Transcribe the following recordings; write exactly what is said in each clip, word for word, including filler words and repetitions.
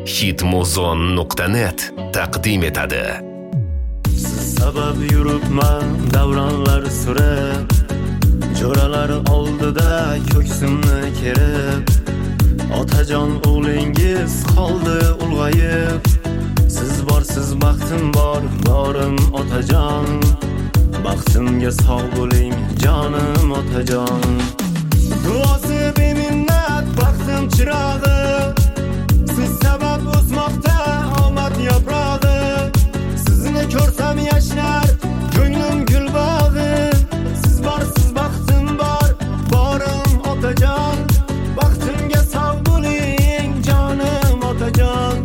hitmuzon nuqta net taqdim etadi. Siz sabab yuribman davronlar surib, jo'ralar oldida ko'ksimni kerib, otajon o'g'lingiz qoldi ulg'ayib. Siz borsiz baxtim bor, borim otajon, baxtimga sog' bo'ling jonim otajon. Duosi beminnat baxtim chirog'i, siz sabab o'smoqda omad yaprog'i. Sizni ko'rsam yashnar ko'nglim gul bog'i. Siz borsiz baxtim bor, borim otajon, baxtimga sog' bo'ling jonim otajon.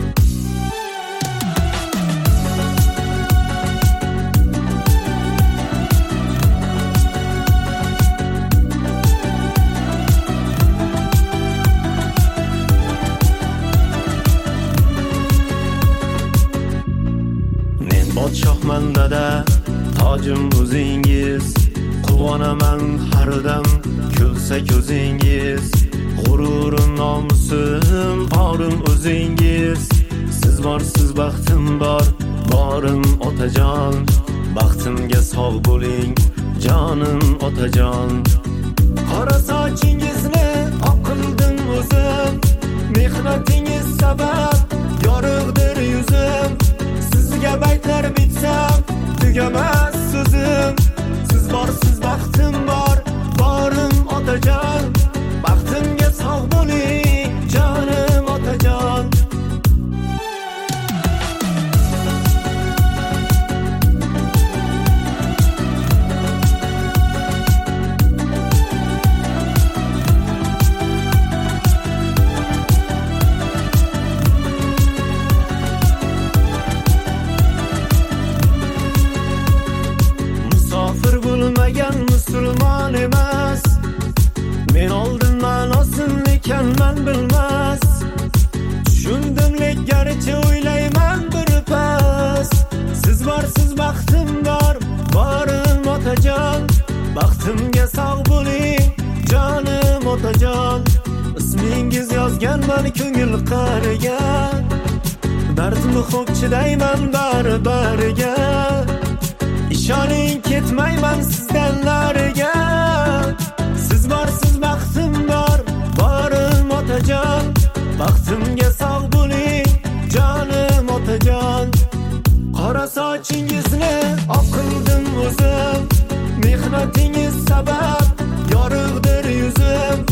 Podshohman dada, tojim o'zingiz, quvonaman har dam kulsa ko'zingiz. G'ururim nomusim orim o'zingiz. Siz borsiz baxtim bor, borim otajon, baxtimga sog' bo'ling jonim otajon. Qora sochingizni oq qildim o'zim, mehnatingiz sabab yorug'dir yuzim. Sizga baytlar bitsam tugamas so'zim. Siz borsiz baxtim bor, borim otajon, baxtimga sog' bo'ling jonim otajon. Bo'lmagan musulmon emas, men oldindan osinlikan man bilmas. Tushundim lekkaricha o'ylayman bir pas. Siz borsiz baxtim bor, borim otajon, baxtimga sog' bo'ling jonim otajon. Ismingiz yozganman ko'ngil qariga, dardimni xo'p chidayman bari-bariga. İshoning ketmayman sizdan nariga. Siz borsiz baxtim bor, borim otajon, baxtimga sog' bo'ling jonim otajon. Qora sochingizni oq qildim o'zim, mehnatingiz sabab yorug'dir yuzim.